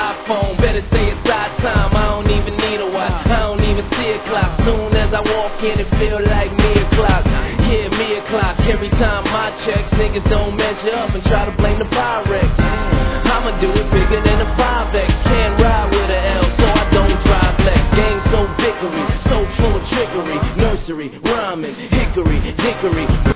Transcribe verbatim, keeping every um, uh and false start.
iPhone, better stay inside time. I don't even need a watch, I don't even see a clock. Soon as I walk in, it feel like me o'clock. Yeah, me o'clock. Every time I check, niggas don't measure up and try to blame the Pyrex. I'ma do it bigger than a five X. Can't ride with a L, so I don't drive Lex. Game so victory, so full of trickery. Nursery, rhyming, hickory, dickory.